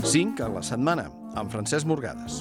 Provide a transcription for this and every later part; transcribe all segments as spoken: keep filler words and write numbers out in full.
cinc a la setmana, amb Francesc Morgades.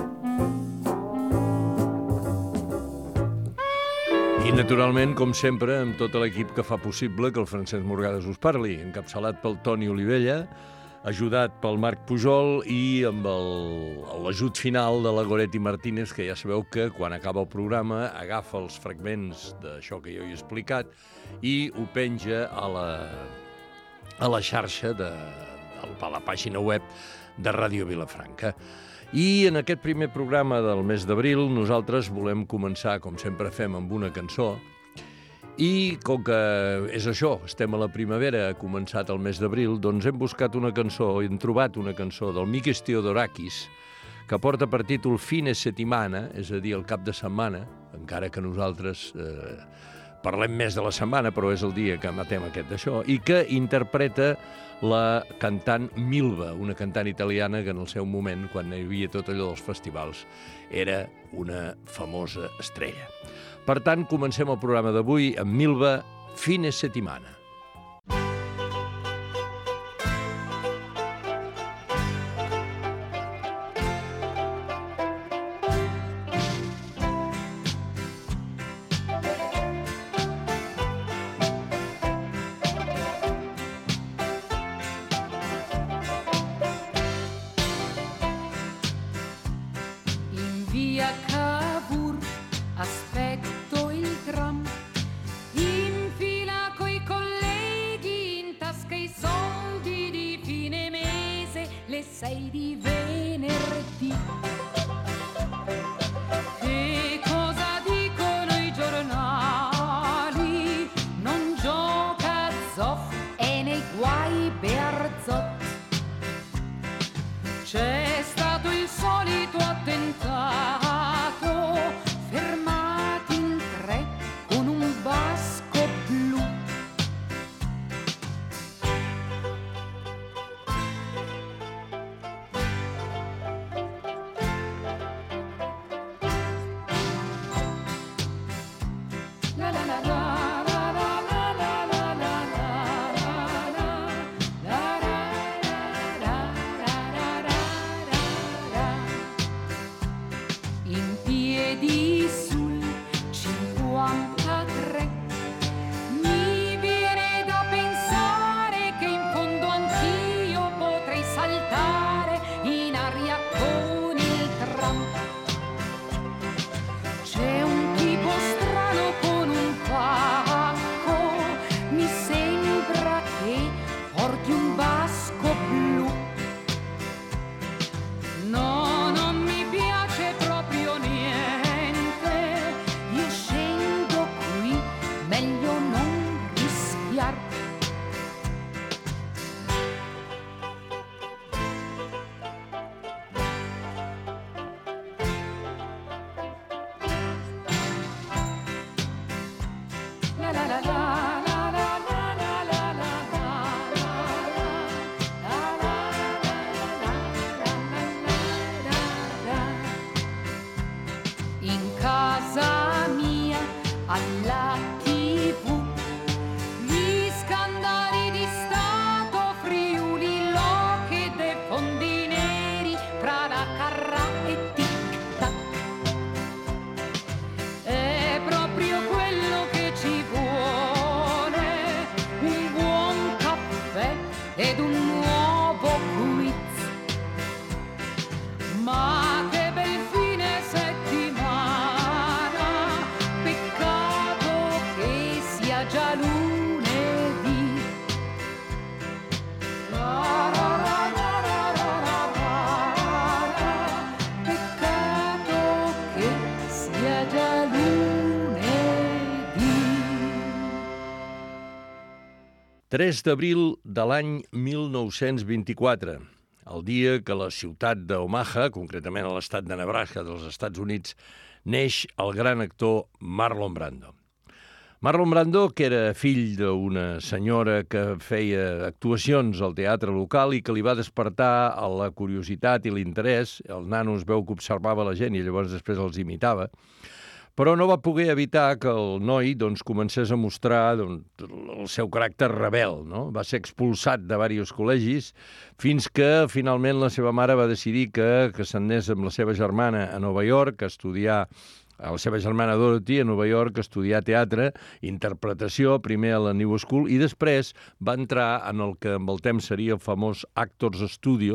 I, naturalment, com sempre, amb tot l'equip que fa possible que el Francesc Morgades us parli, encapçalat pel Toni Olivella, ajudat pel Marc Pujol i amb el- l'ajut final de la Goretti Martínez, que ja sabeu que quan acaba el programa agafa els fragments d'això que jo he explicat i ho penja a la, a la xarxa de, a la pàgina web de Ràdio Vilafranca. I en aquest primer programa del mes d'abril nosaltres volem començar, com sempre fem, amb una cançó. I com que és això, estem a la primavera, ha començat el mes d'abril, doncs hem buscat una cançó, hem trobat una cançó del Mikis Theodorakis, que porta per títol Fine Settimana, és a dir, el cap de setmana, encara que nosaltres eh, parlem més de la setmana, però és el dia que matem aquest d'això, i que interpreta la cantant Milva, una cantant italiana que en el seu moment, quan hi havia tot allò dels festivals, era una famosa estrella. Per tant, comencem el programa d'avui amb Milva, Fine Settimana. In via Cavour aspetto il tram, in fila coi colleghi, in tasca i soldi di fine mese, le sei di venerdì. Che cosa dicono i giornali? Non gioca Zoff e nei guai Bearzot. C'è stato il solito attentato, fermati in tre con un basco blu. La la la la. In piedi sul cinquantatré mi viene da pensare che in fondo anch'io potrei saltare in aria con il tram. C'è un tipo strano con un pacco, mi sembra che porti un basco blu. No, non mi piace proprio niente, io scendo qui, meglio non rischiar. La la la la. In casa mia, alla tivù, gli scandali di Stato, Friuli, Lockheed e fondi neri, Prada, Carrà e tic-tac. È proprio quello che ci vuole, un buon caffè ed un nuovo quiz. Ma che bel fine settimana, peccato che sia già lunedì. La la la la la la la la, peccato che sia già lunedì. tres d'abril de l'any mil nou-cents vint-i-quatre, el dia que la ciutat d'Omaha, concretament a l'estat de Nebraska dels Estats Units, neix el gran actor Marlon Brando. Marlon Brando, que era fill d'una senyora que feia actuacions al teatre local i que li va despertar la curiositat i l'interès, el nano es veu que observava la gent i llavors després els imitava, però no va poder evitar que el noi doncs, comencés a mostrar doncs, el seu caràcter rebel. No? Va ser expulsat de diversos col·legis fins que finalment la seva mare va decidir que, que s'anés amb la seva germana a Nova York a estudiar a la seva germana Dorothy a Nova York a estudiar teatre, interpretació, primer a la New School, i després va entrar en el que amb el temps seria el famós Actors Studio,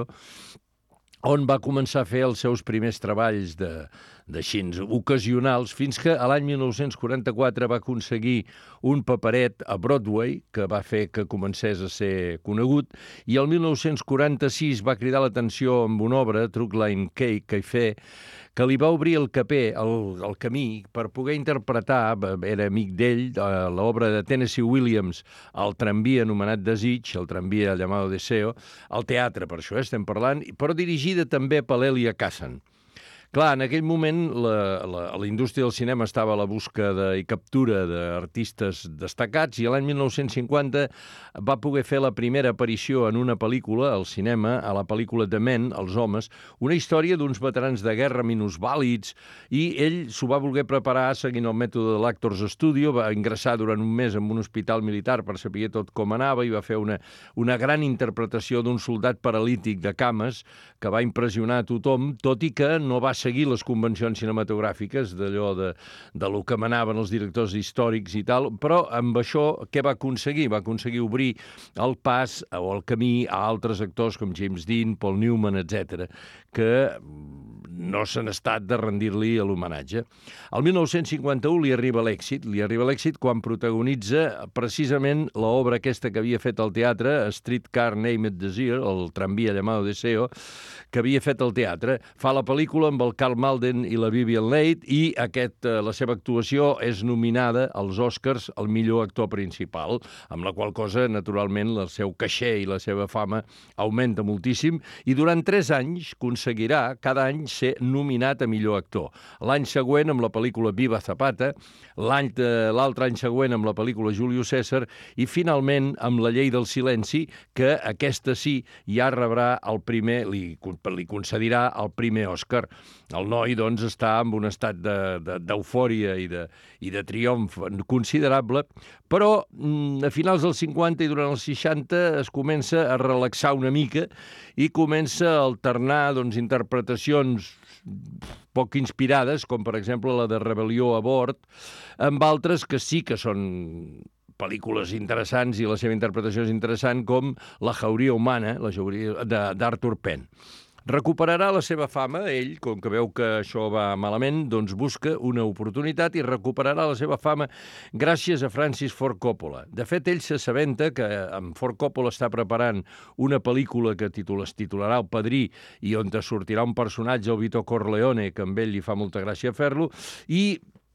on va començar a fer els seus primers treballs de, de xins ocasionals, fins que a l'any mil nou-cents quaranta-quatre va aconseguir un paperet a Broadway, que va fer que comencés a ser conegut, i el mil nou-cents quaranta-sis va cridar l'atenció amb una obra, Truckline Cake, que hi fe, que li va obrir el capé, el, el camí, per poder interpretar, era amic d'ell, l'obra de Tennessee Williams, El tramvia anomenat Desig, El tramvia llamado Deseo, al teatre, per això estem parlant, però dirigida també per l'Elia Kazan. Clar, en aquell moment la, la, la indústria del cinema estava a la búsqueda i captura d'artistes destacats i l'any mil nou-cents cinquanta va poder fer la primera aparició en una pel·lícula, al cinema, a la pel·lícula The Men, Els homes, una història d'uns veterans de guerra minusvàlids, i ell s'ho va voler preparar seguint el mètode de l'Actors Studio, va ingressar durant un mes en un hospital militar per saber tot com anava i va fer una, una gran interpretació d'un soldat paralític de cames que va impressionar a tothom, tot i que no va seguir les convencions cinematogràfiques d'allò de, de lo que manaven els directors històrics i tal, però amb això què va aconseguir? Va aconseguir obrir el pas o el camí a altres actors com James Dean, Paul Newman, etcètera, que no s'han estat de rendir-li a l'homenatge. El mil nou-cents cinquanta-u li arriba l'èxit, li arriba l'èxit quan protagonitza precisament l'obra aquesta que havia fet al teatre, Streetcar Named Desire, el tramvia llamado Deseo, que havia fet al teatre. Fa la pel·lícula amb el Karl Malden i la Vivien Leigh i aquest, la seva actuació és nominada als Oscars al millor actor principal, amb la qual cosa, naturalment, el seu caixer i la seva fama augmenta moltíssim i durant tres anys aconseguirà cada any ser nominat a millor actor. L'any següent amb la pel·lícula Viva Zapata, l'any l'altre any següent amb la pel·lícula Julius César i finalment amb La llei del silenci, que aquesta sí ja rebrà el primer, li, li concedirà el primer Òscar. El noi, doncs, està en un estat d'eufòria de, de, i, de, i de triomf considerable, però a finals dels cinquanta i durant els seixanta es comença a relaxar una mica i comença a alternar doncs, interpretacions poc inspirades, com per exemple la de Rebel·lió a bord, amb altres que sí que són pel·lícules interessants i la seva interpretació és interessant, com La jauria humana, la jauria d'Arthur Penn. Recuperarà la seva fama, ell, com que veu que això va malament, doncs busca una oportunitat i recuperarà la seva fama gràcies a Francis Ford Coppola. De fet, ell s'assabenta que amb Ford Coppola està preparant una pel·lícula que es titularà El padrí i on sortirà un personatge, el Vito Corleone, que amb ell li fa molta gràcia fer-lo, i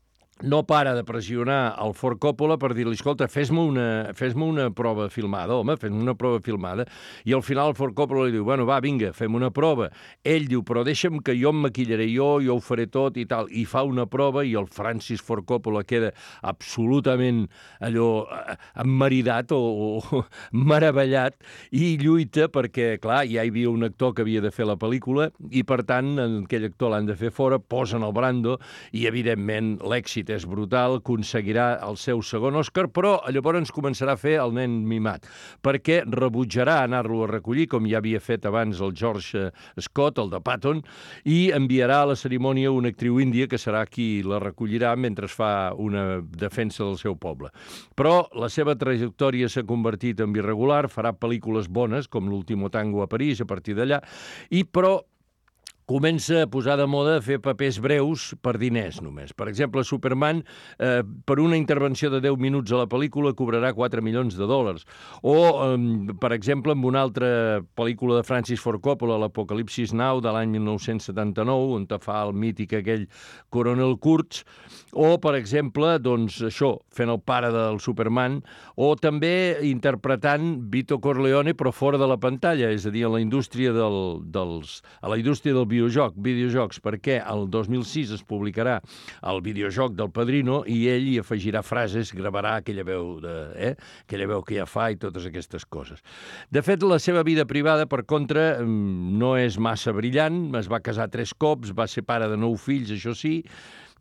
no para de pressionar el Ford Coppola per dir-li, escolta, fes-me una, fes-me una prova filmada, home, fes-me una prova filmada. I al final el Ford Coppola li diu, bueno, va, vinga, fem una prova. Ell diu, però deixa'm que jo em maquillaré jo, jo ho faré tot i tal. I fa una prova i el Francis Ford Coppola queda absolutament allò emmaridat o, o meravellat i lluita perquè, clar, ja hi havia un actor que havia de fer la pel·lícula i, per tant, aquell actor l'han de fer fora, posen el Brando i, evidentment, l'èxit és brutal, aconseguirà el seu segon Òscar, però llavors començarà a fer el nen mimat, perquè rebutjarà anar-lo a recollir, com ja havia fet abans el George Scott, el de Patton, i enviarà a la cerimònia una actriu índia que serà qui la recollirà mentre fa una defensa del seu poble. Però la seva trajectòria s'ha convertit en irregular, farà pel·lícules bones, com L'último tango a París, a partir d'allà, i però comença a posar de moda a fer papers breus per diners només. Per exemple, Superman, eh, per una intervenció de deu minuts a la pel·lícula, cobrarà quatre milions de dòlars. O, eh, per exemple, amb una altra pel·lícula de Francis Ford Coppola, l'Apocalipsis Now, de l'any mil nou-cents setanta-nou, on fa el mític aquell Coronel Kurtz, o, per exemple, doncs, això, fent el pare del Superman, o també interpretant Vito Corleone, però fora de la pantalla, és a dir, a la indústria del, dels, a la indústria del videojoc, videojocs, perquè el dos mil sis es publicarà el videojoc del Padrino i ell hi afegirà frases, gravarà aquella veu, de, eh? aquella veu que ja fa i totes aquestes coses. De fet, la seva vida privada, per contra, no és massa brillant, es va casar tres cops, va ser pare de nou fills, això sí,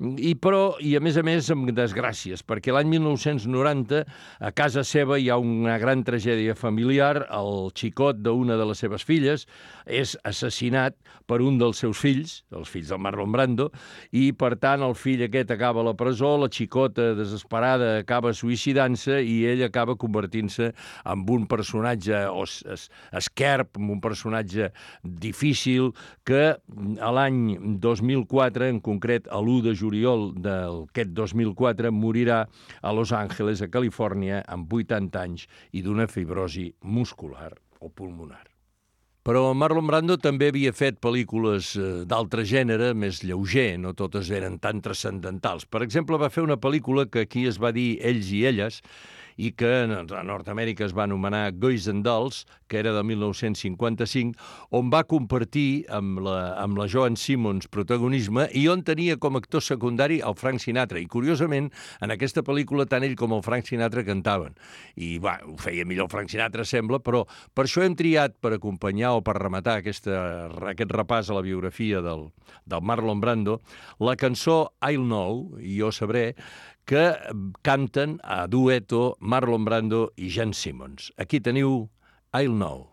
I, però, i a més a més amb desgràcies, perquè l'any mil nou-cents noranta a casa seva hi ha una gran tragèdia familiar. El xicot d'una de les seves filles és assassinat per un dels seus fills, els fills del Marlon Brando, i per tant el fill aquest acaba a la presó, la xicota desesperada acaba suïcidant-se i ell acaba convertint-se en un personatge os, es, esquerp, en un personatge difícil que a l'any dos mil quatre, en concret a l'u de juliol d'aquest dos mil quatre, morirà a Los Angeles, a Califòrnia, amb vuitanta anys i d'una fibrosi muscular o pulmonar. Però Marlon Brando també havia fet pel·lícules d'altre gènere, més lleuger, no totes eren tan transcendentals. Per exemple, va fer una pel·lícula que aquí es va dir Ells i Elles, i que a Nord-Amèrica es va anomenar Guys and Dolls, que era de mil nou-cents cinquanta-cinc, on va compartir amb la, amb la Joan Simmons protagonisme i on tenia com a actor secundari el Frank Sinatra. I, curiosament, en aquesta pel·lícula tant ell com el Frank Sinatra cantaven. I, va, ho feia millor el Frank Sinatra, sembla, però per això hem triat per acompanyar o per rematar aquesta, aquest repàs a la biografia del, del Marlon Brando la cançó I'll Know, i jo sabré, que canten a dueto Marlon Brando i Gene Simmons. Aquí teniu I'll Know.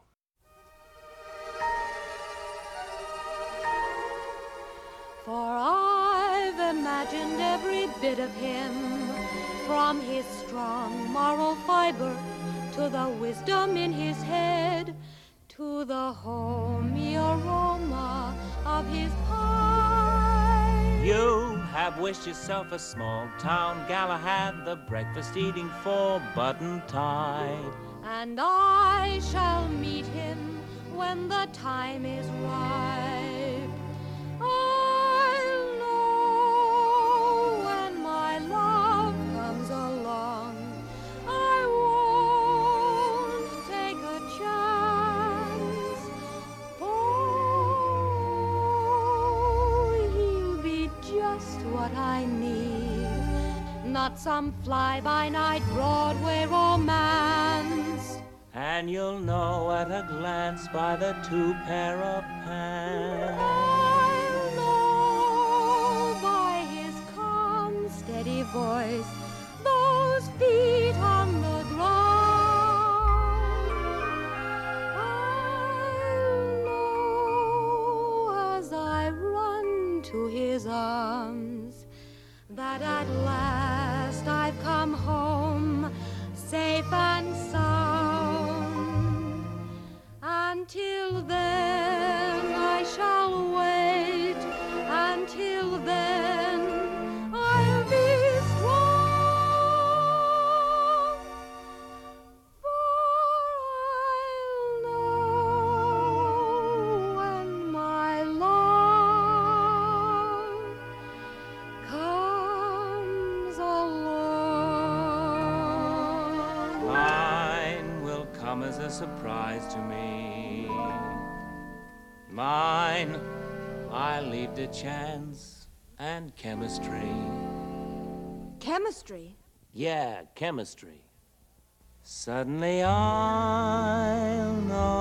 For I've imagined every bit of him, from his strong moral fiber to the wisdom in his head, to the homey aroma of his pie. You have wished yourself a small-town Galahad, the breakfast-eating four-button-tied. And I shall meet him when the time is ripe. I'll know when my love comes along. I won't take a chance. Oh, he'll be just what I need, not some fly-by-night Broadway romance. And you'll know at a glance by the two pair of pants. I'll know by his calm, steady voice, those feet on the ground. I'll know as I run to his arms that at last I've come home safe and sound. Until then I shall wait, until then I'll be strong, for I'll know when my love comes along. Mine will come as a surprise to me. Mine, I leave to chance and chemistry. Chemistry? Yeah, chemistry. Suddenly I'll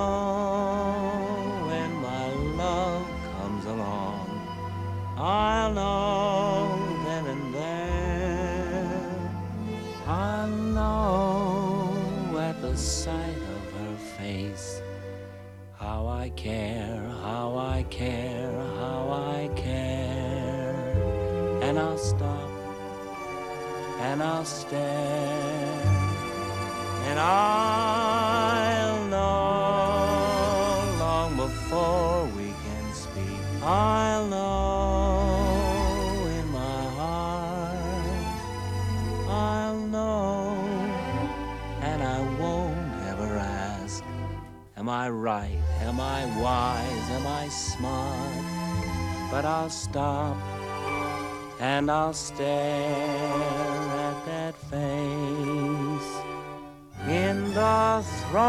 know when my love comes along. I'll know then and there. I'll know at the sight of her face how I care, how I care, how I care. And I'll stop, and I'll stare, and I'll know long before we can speak. I'll know in my heart, I'll know, and I won't ever ask, am I right? Am I wise? Am I smart? But I'll stop and I'll stare at that face in the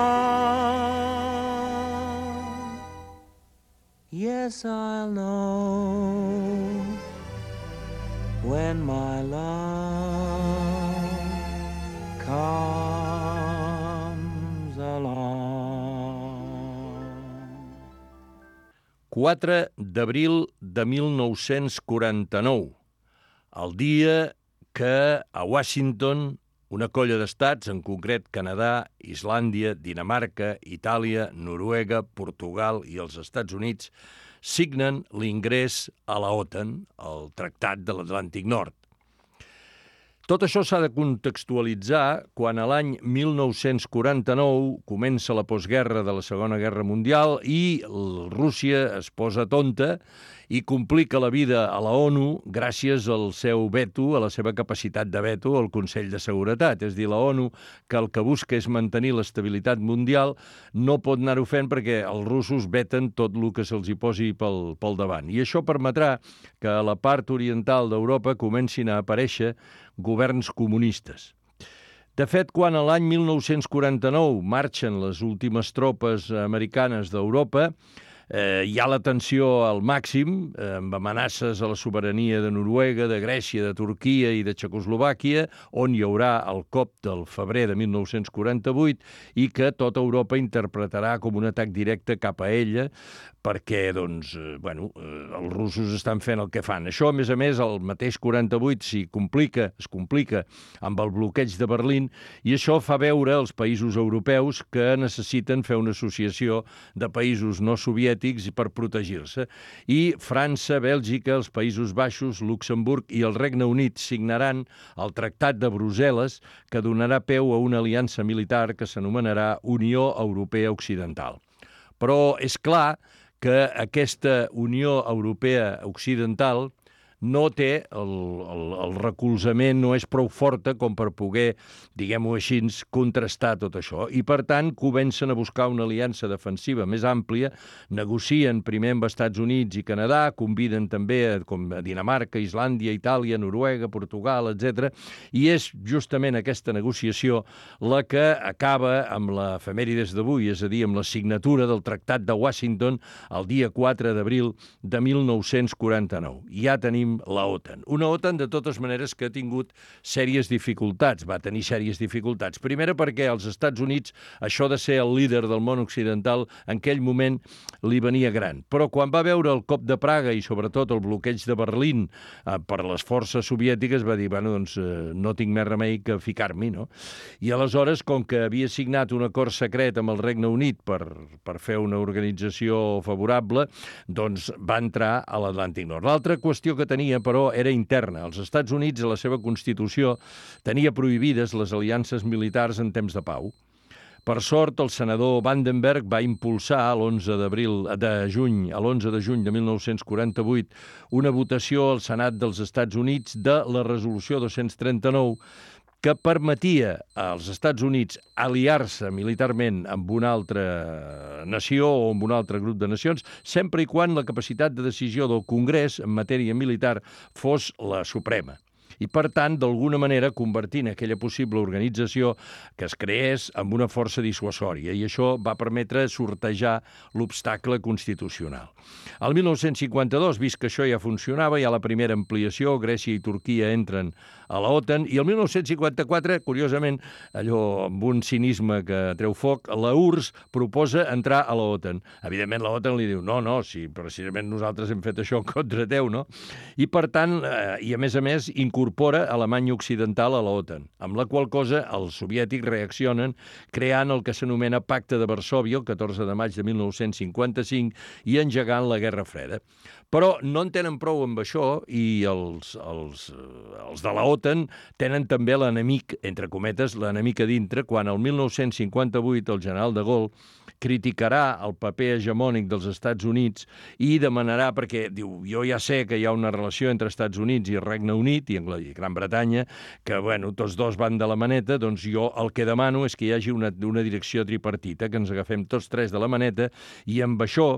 throng. Yes, I'll know when my love comes along. quatre d'abril de mil nou-cents quaranta-nou. el dia que a Washington una colla d'estats, en concret Canadà, Islàndia, Dinamarca, Itàlia, Noruega, Portugal i els Estats Units, signen l'ingrés a la OTAN, el Tractat de l'Atlàntic Nord. Tot això s'ha de contextualitzar quan a l'any mil nou-cents quaranta-nou comença la postguerra de la Segona Guerra Mundial i Rússia es posa tonta i complica la vida a la ONU gràcies al seu veto, a la seva capacitat de veto al Consell de Seguretat. És a dir, la ONU, que el que busca és mantenir l'estabilitat mundial, no pot anar-ho fent perquè els russos veten tot el que se'ls hi posi pel, pel davant. I això permetrà que a la part oriental d'Europa comencin a aparèixer governs comunistes. De fet, quan a l'any mil nou-cents quaranta-nou marxen les últimes tropes americanes d'Europa, Eh, hi ha la tensió al màxim, eh, amb amenaces a la sobirania de Noruega, de Grècia, de Turquia i de Txecoslovàquia, on hi haurà el cop del febrer de mil nou-cents quaranta-vuit i que tota Europa interpretarà com un atac directe cap a ella, perquè, doncs, eh, bueno, eh, els russos estan fent el que fan. Això, a més a més, el mateix quaranta-vuit s'hi complica, es complica amb el bloqueig de Berlín, i això fa veure als països europeus que necessiten fer una associació de països no soviètics per protegir-se. I França, Bèlgica, els Països Baixos, Luxemburg i el Regne Unit signaran el Tractat de Brussel·les, que donarà peu a una aliança militar que s'anomenarà Unió Europea Occidental. Però és clar que aquesta Unió Europea Occidental no té el, el, el recolzament, no és prou forta com per poder, diguem-ho així, contrastar tot això. I, per tant, comencen a buscar una aliança defensiva més àmplia, negocien primer amb Estats Units i Canadà, conviden també a, com a Dinamarca, Islàndia, Itàlia, Noruega, Portugal, etcètera. I és justament aquesta negociació la que acaba amb l'efemèrides d'avui, és a dir, amb la signatura del Tractat de Washington el dia quatre d'abril de mil nou-cents quaranta-nou. Ja tenim la OTAN. Una OTAN, de totes maneres, que ha tingut sèries dificultats, va tenir sèries dificultats. Primera perquè als Estats Units això de ser el líder del món occidental en aquell moment li venia gran. Però quan va veure el cop de Praga i sobretot el bloqueig de Berlín eh, per les forces soviètiques, va dir, bueno, doncs eh, no tinc més remei que ficar-m'hi, no? I aleshores, com que havia signat un acord secret amb el Regne Unit per, per fer una organització favorable, doncs va entrar a l'Atlàntic Nord. L'altra qüestió que tenia tenia, però, era interna. Els Estats Units, a la seva Constitució, tenia prohibides les aliances militars en temps de pau. Per sort, el senador Vandenberg va impulsar l'onze d'abril de juny, a l'onze de juny de mil nou-cents quaranta-vuit, una votació al Senat dels Estats Units de la resolució dos-cents trenta-nou que permetia als Estats Units aliar-se militarment amb una altra nació o amb un altre grup de nacions, sempre i quan la capacitat de decisió del Congrés en matèria militar fos la suprema. I, per tant, d'alguna manera convertint aquella possible organització que es creés amb una força dissuasòria, i això va permetre sortejar l'obstacle constitucional. Al mil nou-cents cinquanta-dos, vist que això ja funcionava, hi ha la primera ampliació, Grècia i Turquia entren a la OTAN, i el mil nou-cents cinquanta-quatre, curiosament, allò amb un cinisme que treu foc, la U R S S proposa entrar a la OTAN. Evidentment, la OTAN li diu, no, no, si precisament nosaltres hem fet això en contra teu, no? I, per tant, eh, i a més a més, incorpora Alemanya Occidental a la OTAN, amb la qual cosa els soviètics reaccionen creant el que s'anomena Pacte de Varsòvia el catorze de maig de mil nou-cents cinquanta-cinc i engegant la Guerra Freda. Però no en tenen prou amb això i els, els, els de la OTAN tenen també l'enemic, entre cometes, l'enemic a dintre, quan el mil nou-cents cinquanta-vuit el general de Gaulle criticarà el paper hegemònic dels Estats Units i demanarà, perquè diu, jo ja sé que hi ha una relació entre Estats Units i el Regne Unit i Gran Bretanya, que, bueno, tots dos van de la maneta, doncs jo el que demano és que hi hagi una, una direcció tripartita, que ens agafem tots tres de la maneta, i amb això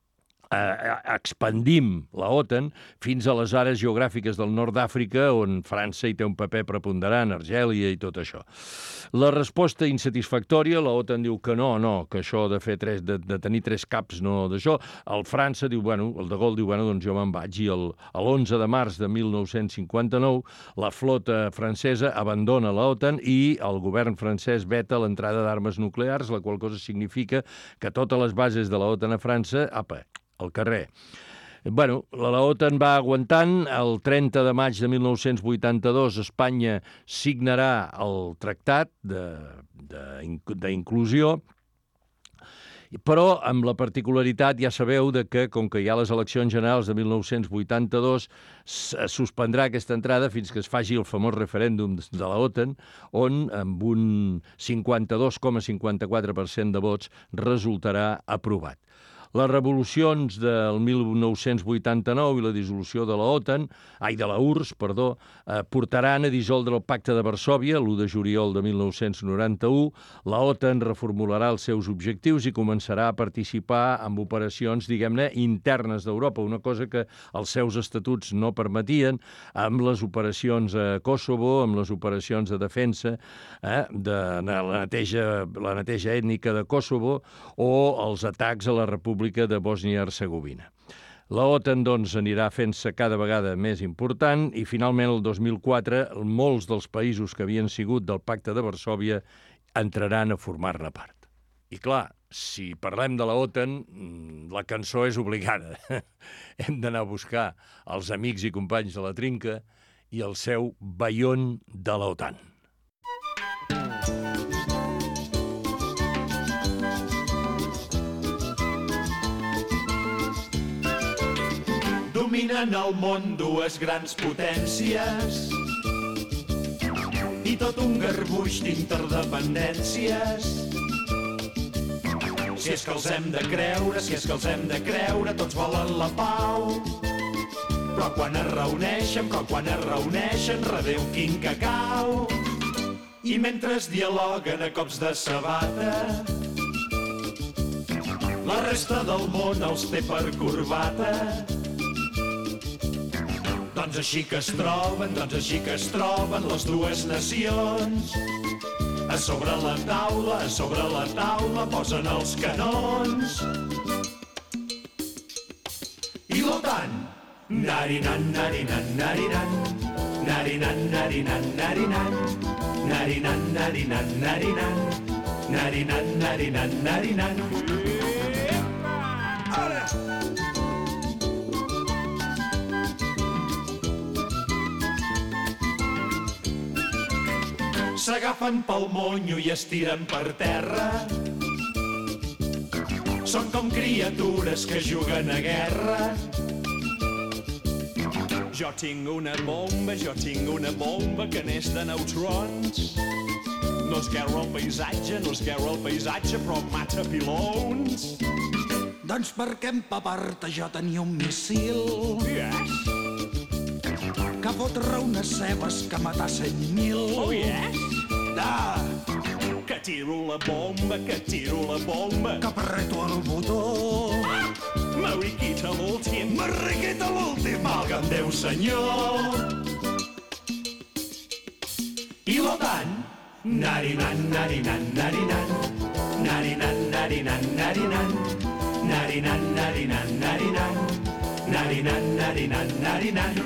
Eh, expandim la OTAN fins a les àrees geogràfiques del nord d'Àfrica, on França hi té un paper preponderant, Argèlia i tot això. La resposta insatisfactòria, la OTAN diu que no, no, que això de fer tres, de, de tenir tres caps, no d'això. El França diu, bueno, el de Gaulle diu, bueno, doncs jo me'n vaig. I l'onze de març de mil nou-cents cinquanta-nou la flota francesa abandona la OTAN i el govern francès veta l'entrada d'armes nuclears, la qual cosa significa que totes les bases de la OTAN a França, apa, al carrer. Bueno, la OTAN va aguantant. El trenta de maig de mil nou-cents vuitanta-dos Espanya signarà el tractat d'inclusió, però amb la particularitat, ja sabeu, de que, com que hi ha les eleccions generals de mil nou-cents vuitanta-dos, es suspendrà aquesta entrada fins que es faci el famós referèndum de la OTAN, on amb un cinquanta-dos coma cinquanta-quatre per cent de vots resultarà aprovat. Les revolucions del mil nou-cents vuitanta-nou i la dissolució de la OTAN, ai, de la U R S S, perdó, eh, portaran a dissoldre el Pacte de Varsòvia l'u de juliol de mil nou-cents noranta-u. La OTAN reformularà els seus objectius i començarà a participar en operacions, diguem-ne, internes d'Europa, una cosa que els seus estatuts no permetien, amb les operacions a Kosovo, amb les operacions de defensa, eh, de la neteja, la neteja ètnica de Kosovo o els atacs a la República de Bòsnia i Hercegovina. La OTAN, doncs, anirà fent-se cada vegada més important i, finalment, el dos mil quatre, molts dels països que havien sigut del Pacte de Varsòvia entraran a formar-ne part. I, clar, si parlem de la OTAN, la cançó és obligada. Hem d'anar a buscar els amics i companys de la Trinca i el seu Baión de la OTAN. Dominen el món dues grans potències i tot un garbuix d'interdependències. Si és que els hem de creure, si és que els hem de creure, tots volen la pau. Però quan es reuneixen, però quan es reuneixen, redeu quin cacau. I mentre es dialoguen a cops de sabata, la resta del món els té per corbata. Doncs així que es troben, doncs així que es troben les dues nacions. A sobre la taula, a sobre la taula posen els canons. I l'OTAN, narinan, narinan, narinan, narinan, narinan, narinan, narinan, narinan, narinan, narinan, narinan, narinan. Ara! S'agafen pel monyo i es tiren per terra. Són com criatures que juguen a guerra. Jo tinc una bomba, jo tinc una bomba que n'és de neutrons. No es guerra el paisatge, no es guerra el paisatge, però mata pilons. Doncs perquè empapar-te jo tenia un missil. Yes. Que fotre unes cebes que matar cent mil. Oh, yes? Da! Que tiro la bomba, que tiro la bomba. Que apreto el botó. Ah! Mariquita l'últim. Mariquita l'últim. Valga'm Déu, senyor. I l'OTAN? Narinan, narinan, narinan. Narinan, narinan, narinan. Narinan, narinan, narinan. Narinan, narinan, narinan.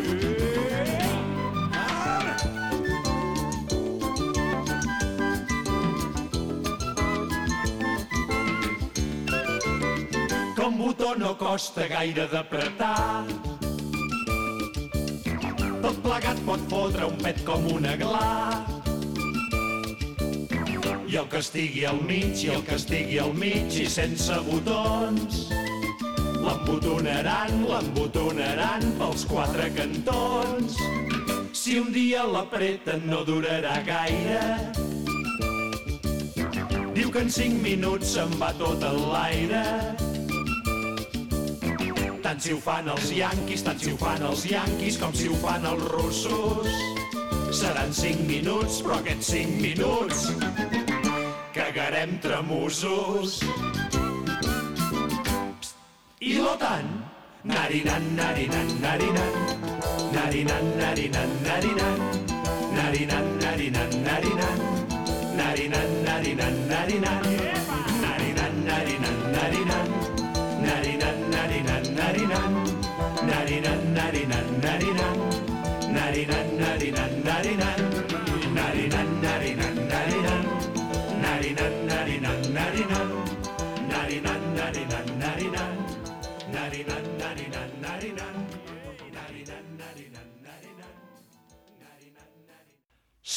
Com botó no costa gaire d'apretar. Tot plegat pot fotre un pet com un aglà. I el que estigui al mig, i el que estigui al mig i sense botons, l'embotonaran, l'embotonaran pels quatre cantons. Si un dia l'apreten no durarà gaire. Diu que en cinc minuts se'n va tot en l'aire. Tant si ho fan els yanquis, tant si ho fan els yanquis com si ho fan els russos. Seran cinc minuts, però aquests cinc minuts cagarem tramussos. I l'OTAN? Narinan, narinan, narinan. Narinan, narinan, narinan. Narinan, narinan, narinan. Narinan, narinan, narinan. Narinan, narinan, narinan. Narinan, narinan, narinan. Narinan, narinan, narinan. Narinan, narinan, narinan. Narinan, narinan, narinan. Narinan, narinan, narinan. Narinan, narinan, narinan. Narinan, narinan, narinan.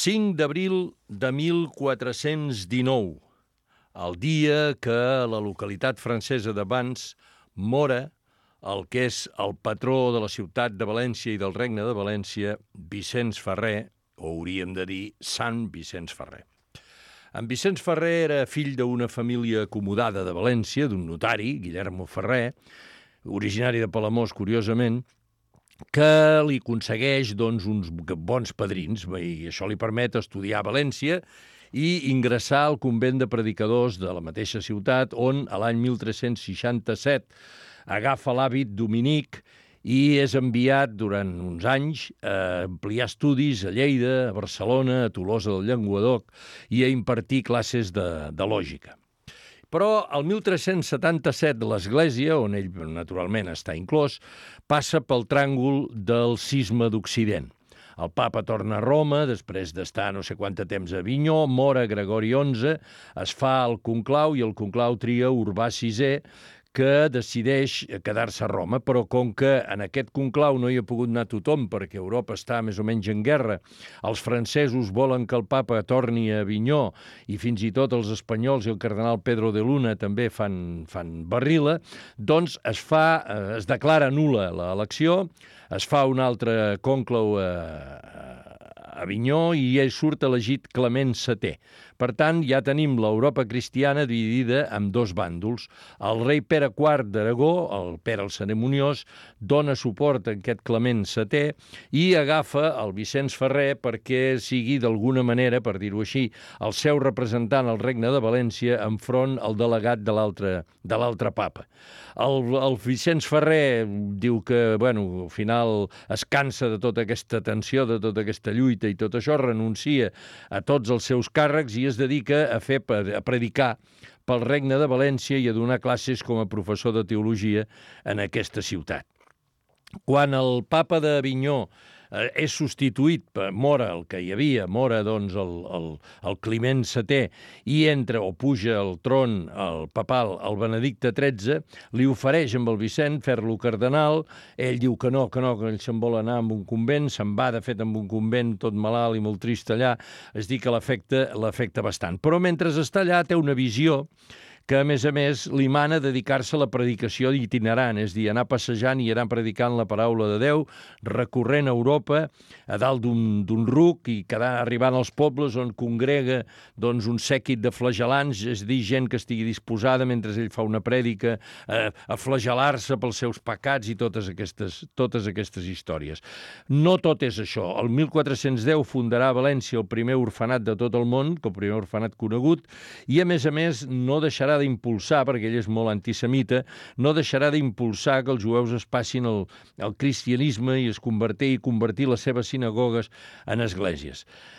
cinc d'abril de mil quatre-cents dinou, el dia que a la localitat francesa de Vannes mora el que és el patró de la ciutat de València i del Regne de València, Vicenç Ferrer, o hauríem de dir Sant Vicenç Ferrer. En Vicenç Ferrer era fill d'una família acomodada de València, d'un notari, Guillermo Ferrer, originari de Palamós, curiosament, que li aconsegueix doncs, uns bons padrins, i això li permet estudiar a València i ingressar al convent de predicadors de la mateixa ciutat, on a l'any mil tres-cents seixanta-set agafa l'hàbit dominic i és enviat durant uns anys a ampliar estudis a Lleida, a Barcelona, a Tolosa del Llenguadoc i a impartir classes de, de lògica. Però el mil tres-cents setanta-set l'Església, on ell naturalment està inclòs, passa pel tràngol del cisma d'Occident. El papa torna a Roma, després d'estar no sé quant de temps a Avinyó, mora Gregori onze, es fa el conclau i el conclau tria Urbà sisè, que decideix quedar-se a Roma, però com que en aquest conclau no hi ha pogut anar tothom perquè Europa està més o menys en guerra, els francesos volen que el papa torni a Avinyó i fins i tot els espanyols i el cardenal Pedro de Luna també fan, fan barrila, doncs es fa, es declara nul·la l'elecció, es fa un altre conclau a Avinyó i ell surt elegit Clement setè. Per tant, ja tenim l'Europa cristiana dividida en dos bàndols. El rei Pere quart d'Aragó, el Pere el Cerimoniós, dona suport a aquest Clement setè i agafa el Vicenç Ferrer perquè sigui d'alguna manera, per dir-ho així, el seu representant al Regne de València enfront al delegat de l'altre de l'altre papa. El, el Vicenç Ferrer diu que, bueno, al final es cansa de tota aquesta tensió, de tota aquesta lluita i tot això, renuncia a tots els seus càrrecs i es dedica a fer a predicar pel Regne de València i a donar classes com a professor de teologia en aquesta ciutat. Quan el papa d'Avinyó eh, és substituït, per, mora el que hi havia, mora doncs el, el, el Climent setè i entra o puja al tron el papal, el Benedicte tretze, li ofereix amb el Vicent fer-lo cardenal, ell diu que no, que no, que ell se'n vol anar amb un convent, se'n va de fet amb un convent tot malalt i molt trist allà, es diu que l'afecta l'afecta bastant. Però mentre està allà té una visió que, a més a més, li mana dedicar-se a la predicació itinerant, és a dir, anar passejant i anar predicant la paraula de Déu, recorrent Europa, a dalt d'un ruc i quedant, arribant als pobles on congrega doncs, un sèquit de flagel·lants, és a dir, gent que estigui disposada, mentre ell fa una prèdica, a, a flagel·lar-se pels seus pecats i totes aquestes, totes aquestes històries. No tot és això. El mil quatre-cents deu fundarà a València el primer orfenat de tot el món, el primer orfenat conegut, i, a més a més, no deixarà d'impulsar, perquè ell és molt antisemita, no deixarà d'impulsar que els jueus es passin el, el cristianisme i es convertir i convertir les seves sinagogues en esglésies.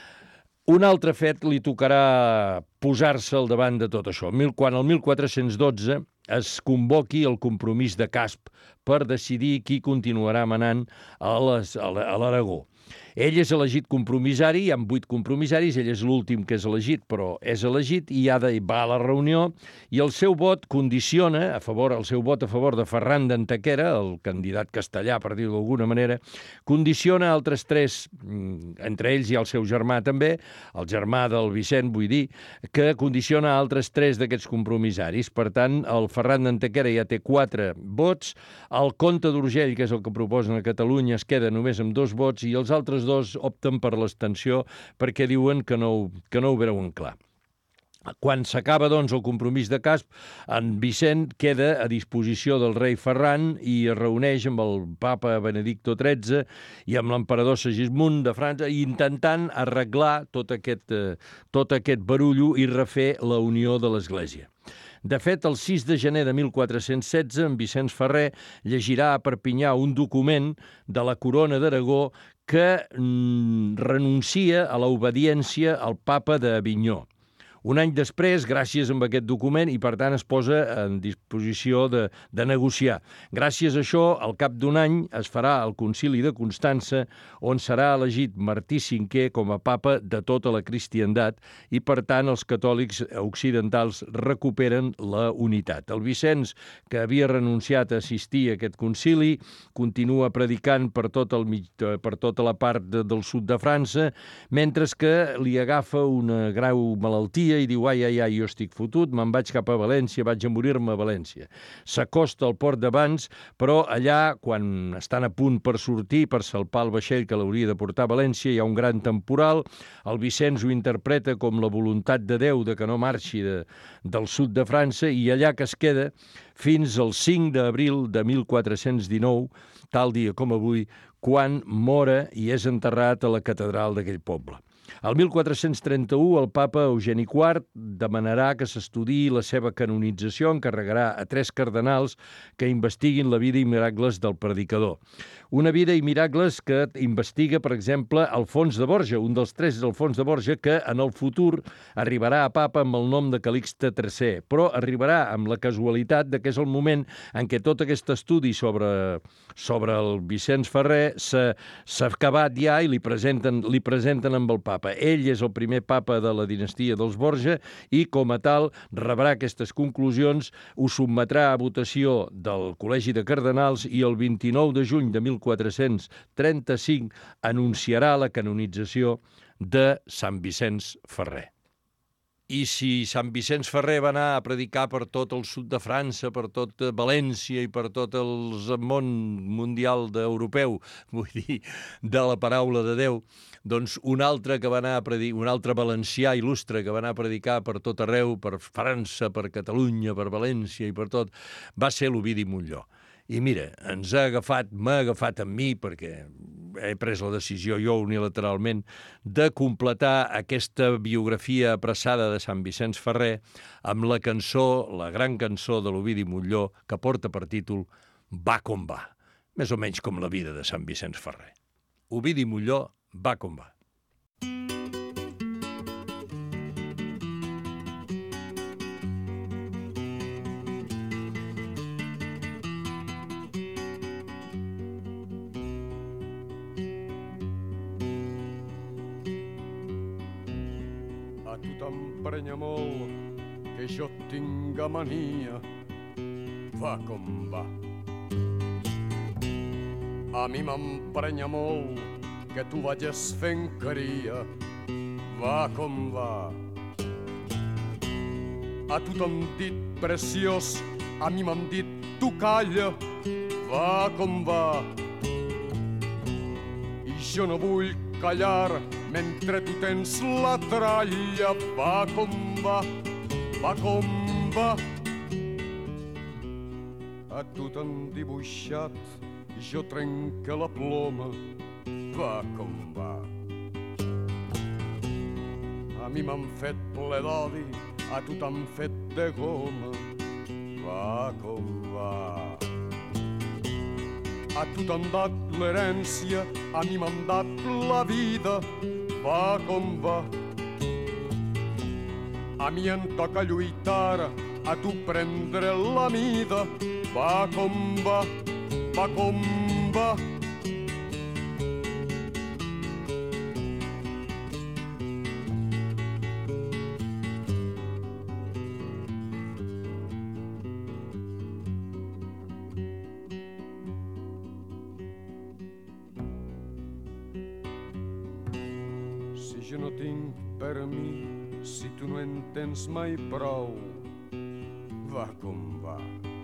Un altre fet li tocarà posar-se al davant de tot això. Quan el mil quatre-cents dotze es convoqui el compromís de Casp per decidir qui continuarà manant a l'Aragó. Ell és elegit compromissari, hi ha vuit compromissaris, ell és l'últim que és elegit, però és elegit i ha de, va a la reunió i el seu vot condiciona, a favor, el seu vot a favor de Ferran d'Antequera, el candidat castellà, per dir-ho d'alguna manera, condiciona altres tres, entre ells hi ha el seu germà també, el germà del Vicent, vull dir, que condiciona altres tres d'aquests compromissaris. Per tant, el Ferran d'Antequera ja té quatre vots, el comte d'Urgell, que és el que proposen a Catalunya, es queda només amb dos vots i els altres dos opten per l'abstenció perquè diuen que no, que no ho veuen clar. Quan s'acaba, doncs, el compromís de Casp, en Vicent queda a disposició del rei Ferran i es reuneix amb el papa Benedicto tretze i amb l'emperador Segismund de França, intentant arreglar tot aquest, tot aquest barullo i refer la unió de l'Església. De fet, el sis de gener de mil quatre-cents setze, en Vicenç Ferrer llegirà a Perpinyà un document de la Corona d'Aragó que mm, renuncia a l'obediència al papa d'Avinyó. Un any després, gràcies a aquest document, i per tant es posa en disposició de, de negociar. Gràcies a això, al cap d'un any es farà el Concili de Constança, on serà elegit Martí cinquè com a papa de tota la cristiandat i, per tant, els catòlics occidentals recuperen la unitat. El Vicenç, que havia renunciat a assistir a aquest concili, continua predicant per, tot el, per tota la part de, del sud de França, mentre que li agafa una greu malaltia i diu, ai, ai, ai, jo estic fotut, me'n vaig cap a València, vaig a morir-me a València. S'acosta al port d'Abans, però allà, quan estan a punt per sortir, per salpar el vaixell que l'hauria de portar a València, hi ha un gran temporal, el Vicenç ho interpreta com la voluntat de Déu de que no marxi de, del sud de França, i allà que es queda fins al cinc d'abril de mil quatre-cents dinou, tal dia com avui, quan mora i és enterrat a la catedral d'aquell poble. El mil quatre-cents trenta-u, el papa Eugeni quart demanarà que s'estudiï la seva canonització, encarregarà a tres cardenals que investiguin la vida i miracles del predicador. Una vida i miracles que investiga, per exemple, Alfons de Borja, un dels tres d'Alfons de Borja, que en el futur arribarà a papa amb el nom de Calixte tercer, però arribarà amb la casualitat de que és el moment en què tot aquest estudi sobre, sobre el Vicenç Ferrer s'ha acabat ja i li presenten, li presenten amb el papa. Ell és el primer papa de la dinastia dels Borja i, com a tal, rebrà aquestes conclusions, ho sotmetrà a votació del Col·legi de Cardenals i el vint-i-nou de juny de mil quatre-cents trenta-cinc anunciarà la canonització de Sant Vicenç Ferrer. I si Sant Vicenç Ferrer va anar a predicar per tot el sud de França, per tot València i per tot el món mundial europeu, vull dir, de la paraula de Déu, doncs un altre que va anar a predicar, un altre valencià il·lustre que va anar a predicar per tot arreu, per França, per Catalunya, per València i per tot, va ser l'Ovidi Montllor. I mira, ens ha agafat, m'ha agafat amb mi, perquè he pres la decisió jo unilateralment, de completar aquesta biografia apressada de Sant Vicenç Ferrer amb la cançó, la gran cançó de l'Ovidi Montllor, que porta per títol Va com va, més o menys com la vida de Sant Vicenç Ferrer. Ovidi Montllor, Va com va. A tu t'emprenya molt que jo tinga mania, va com va. A mi m'emprenya molt que tu vagis fent cria, va com va. A tu t'han dit preciós, a mi m'han dit tu calla, va com va. I jo no vull callar mentre tu tens la tralla, va com va, va com va. A tu t'han dibuixat, jo trenca la ploma, va com va. A mi m'han fet ple d'odi, a tu t'han fet de goma, va com va. A tu t'han dat l'herència, a mi m'han dat la vida, va com va. A mi em toca lluitar, a tu prendre la mida, va com va, va com va. Si jo no tinc per a mi, si tu no en tens mai prou, va com va.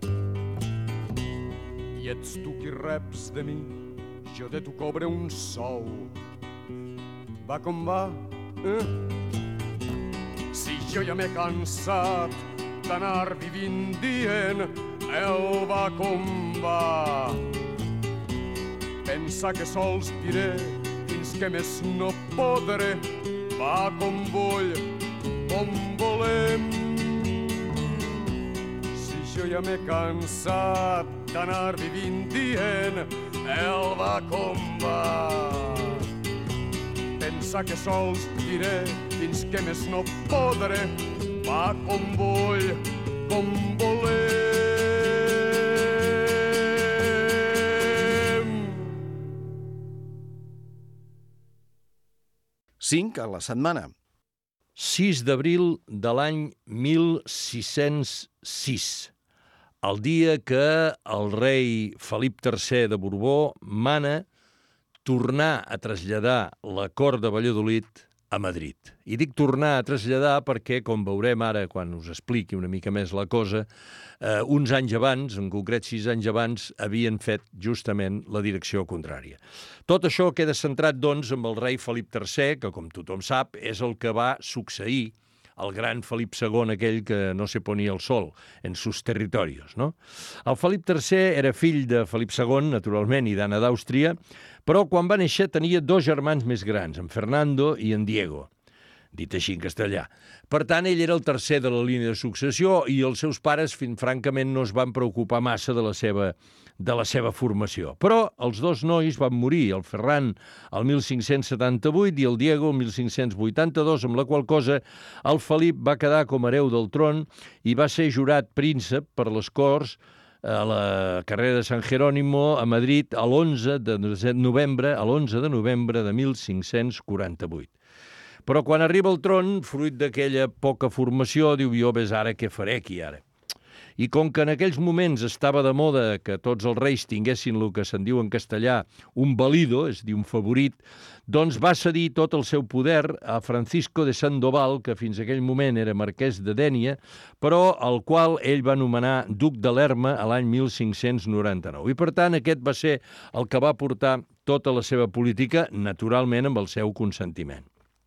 I ets tu qui reps de mi, jo de tu cobre un sou, va com va, eh? Si jo ja m'he cansat d'anar vivint dient el va com va, pensa que sols diré fins que més no podré, va com vull, com volem. Si jo ja m'he cansat d'anar vivint dient el va com va, pensa que sols diré fins que més no podré, va com vull, com volem. cinc a la setmana. sis d'abril de l'any mil sis-cents sis, el dia que el rei Felip tercer de Borbó mana tornar a traslladar la cort de Valladolid a Madrid. I dic tornar a traslladar perquè, com veurem ara quan us expliqui una mica més la cosa, eh, uns anys abans, en concret sis anys abans, havien fet justament la direcció contrària. Tot això queda centrat, doncs, amb el rei Felip tercer, que, com tothom sap, és el que va succeir el gran Felip segon, aquell que no se ponia el sol en sus territorios, no? El Felip tercer era fill de Felip segon, naturalment, i d'Anna d'Àustria, però quan va néixer tenia dos germans més grans, en Fernando i en Diego, dit així en castellà. Per tant, ell era el tercer de la línia de successió i els seus pares, fins francament, no es van preocupar massa de la seva, de la seva formació. Però els dos nois van morir, el Ferran el mil cinc-cents setanta-vuit i el Diego el mil cinc-cents vuitanta-dos, amb la qual cosa el Felip va quedar com hereu del tron i va ser jurat príncep per les Corts a la carrera de San Jerónimo a Madrid a l'onze de novembre, a l'onze de novembre de mil cinc-cents quaranta-vuit. Però quan arriba al tron, fruit d'aquella poca formació, diu, jo ves ara què faré aquí ara. I com que en aquells moments estava de moda que tots els reis tinguessin el que se'n diu en castellà un valido, és a dir, un favorit, doncs va cedir tot el seu poder a Francisco de Sandoval, que fins aquell moment era marquès de Dénia, però el qual ell va anomenar duc de Lerma a l'any mil cinc-cents noranta-nou. I per tant aquest va ser el que va portar tota la seva política, naturalment amb el seu consentiment.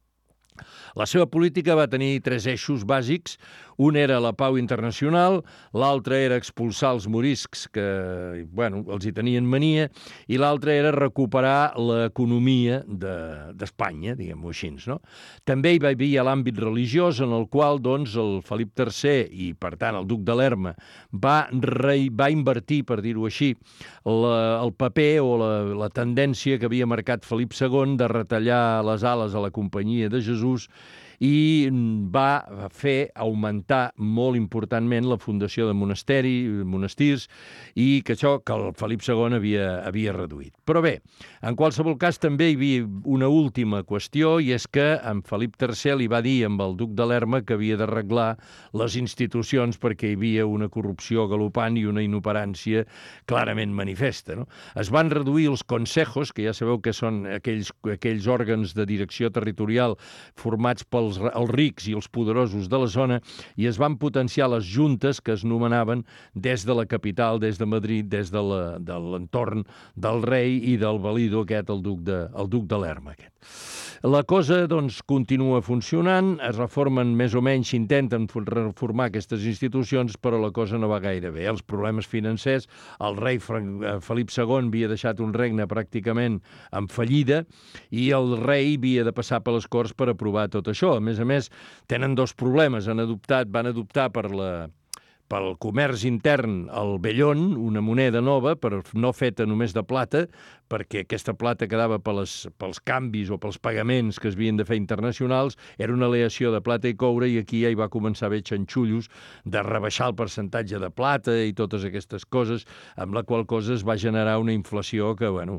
La seva política va tenir tres eixos bàsics. Un era la pau internacional, l'altre era expulsar els moriscs, que bueno, els hi tenien mania, i l'altre era recuperar l'economia d'Espanya, de, diguem-ho així. No? També hi va haver l'àmbit religiós, en el qual doncs, el Felip tercer i, per tant, el duc de Lerma va, re, va invertir, per dir-ho així, la, el paper o la, la tendència que havia marcat Felip segon de retallar les ales a la Companyia de Jesús i va fer augmentar molt importantment la fundació de monasteri, monestirs, i que això que el Felip segon havia, havia reduït. Però bé, en qualsevol cas també hi havia una última qüestió, i és que en Felip tercer li va dir amb el duc de Lerma que havia d'arreglar les institucions perquè hi havia una corrupció galopant i una inoperància clarament manifesta. No? Es van reduir els consejos, que ja sabeu que són aquells, aquells òrgans de direcció territorial formats pel Els, els rics i els poderosos de la zona, i es van potenciar les juntes que es nomenaven des de la capital, des de Madrid, des de l'entorn del rei i del valido aquest, el duc de, el duc de Lerma aquest. La cosa, doncs, continua funcionant, es reformen més o menys, s'intenten reformar aquestes institucions, però la cosa no va gaire bé. Els problemes financers, el rei Felip segon havia deixat un regne pràcticament en fallida i el rei havia de passar per les Corts per aprovar tot això. A més a més, tenen dos problemes. Han adoptat, van adoptar per la... pel comerç intern el vellón, una moneda nova, però no feta només de plata, perquè aquesta plata quedava pels, pels canvis o pels pagaments que es havien de fer internacionals, era una aleació de plata i coure, i aquí ja hi va començar a haver xanxullos de rebaixar el percentatge de plata i totes aquestes coses, amb la qual cosa es va generar una inflació que, bueno,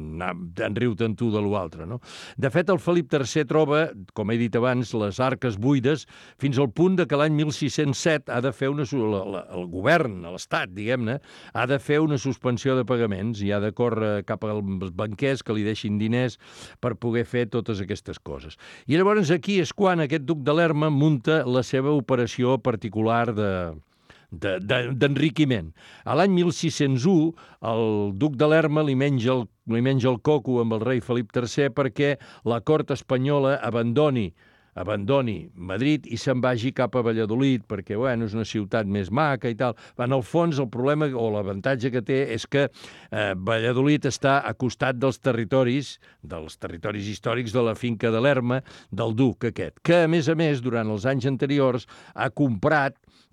en riu-te'n tu de l'altre, no? De fet, el Felip tercer troba, com he dit abans, les arques buides, fins al punt de que l'any mil sis-cents set ha de fer una La, la, el govern, l'Estat, diguem-ne, ha de fer una suspensió de pagaments i ha de córrer cap als banquers que li deixin diners per poder fer totes aquestes coses. I llavors aquí és quan aquest duc de Lerma munta la seva operació particular de... d'enriquiment. A l'any mil sis-cents u, el duc de Lerma li menja el, li menja el coco amb el rei Felip tercer perquè la cort espanyola abandoni abandoni Madrid i se'n vagi cap a Valladolid, perquè, bueno, és una ciutat més maca i tal. En el fons, el problema o l'avantatge que té és que eh, Valladolid està a costat dels territoris, dels territoris històrics de la finca de Lerma, del duc aquest, que, a més a més, durant els anys anteriors ha comprat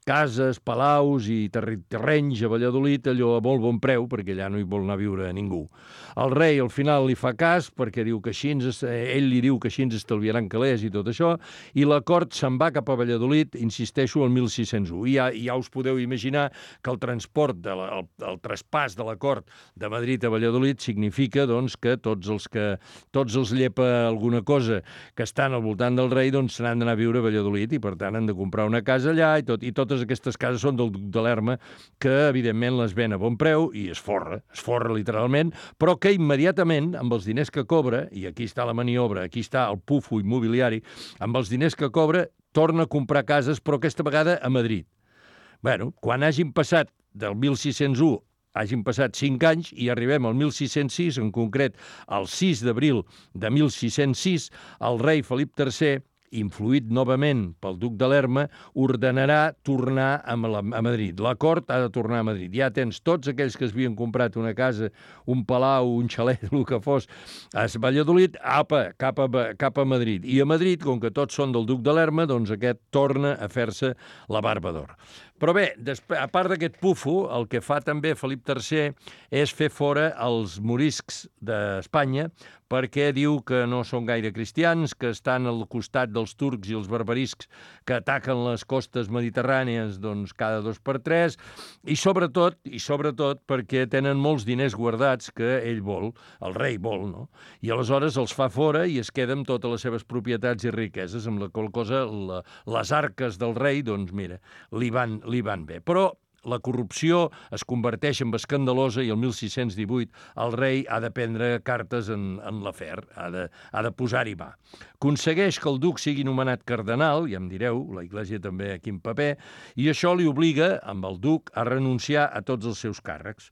cases, palaus i terrenys a Valladolid, allò a molt bon preu, perquè allà no hi vol anar a viure ningú. El rei al final li fa cas perquè diu que així ens, ell li diu que així ens estalviaran calés i tot això, i la cort se'n va cap a Valladolid, insisteixo, el mil sis-cents u. I ja, ja us podeu imaginar que el transport, de la, el, el traspàs de la cort de Madrid a Valladolid significa doncs, que tots els que tots els llepa alguna cosa que estan al voltant del rei doncs se n'han d'anar a viure a Valladolid i per tant han de comprar una casa allà i, tot, i totes aquestes cases són del duc de Lerma que evidentment les ven a bon preu i es forra, es forra literalment, però que immediatament amb els diners que cobra, i aquí està la maniobra, aquí està el pufo immobiliari, amb els diners que cobra torna a comprar cases, però aquesta vegada a Madrid. Bueno, quan hagin passat del mil sis-cents u hagin passat cinc anys i arribem al mil sis-cents sis, en concret el sis d'abril de mil sis-cents sis, el rei Felip tercer, influït novament pel duc de Lerma, ordenarà tornar a Madrid. La cort ha de tornar a Madrid. Ja tens tots aquells que s'havien comprat una casa, un palau, un xalet, el que fos, a Valladolid, apa, cap a, cap a Madrid. I a Madrid, com que tots són del duc de Lerma, doncs aquest torna a fer-se la barba d'or. Però bé, a part d'aquest pufo, el que fa també Felip tercer és fer fora els moriscs d'Espanya perquè diu que no són gaire cristians, que estan al costat dels turcs i els barbariscs que ataquen les costes mediterrànies doncs, cada dos per tres, i sobretot, i sobretot perquè tenen molts diners guardats que ell vol, el rei vol, no? I aleshores els fa fora i es queda amb totes les seves propietats i riqueses, amb la qual cosa la, les arques del rei, doncs mira, li van, li van bé. Però la corrupció es converteix en escandalosa i el mil sis-cents divuit el rei ha de prendre cartes en, en l'afer, ha de, ha de posar-hi mà. Aconsegueix que el duc sigui nomenat cardenal, ja em direu, la Iglésia també a quin paper, i això li obliga, amb el duc, a renunciar a tots els seus càrrecs.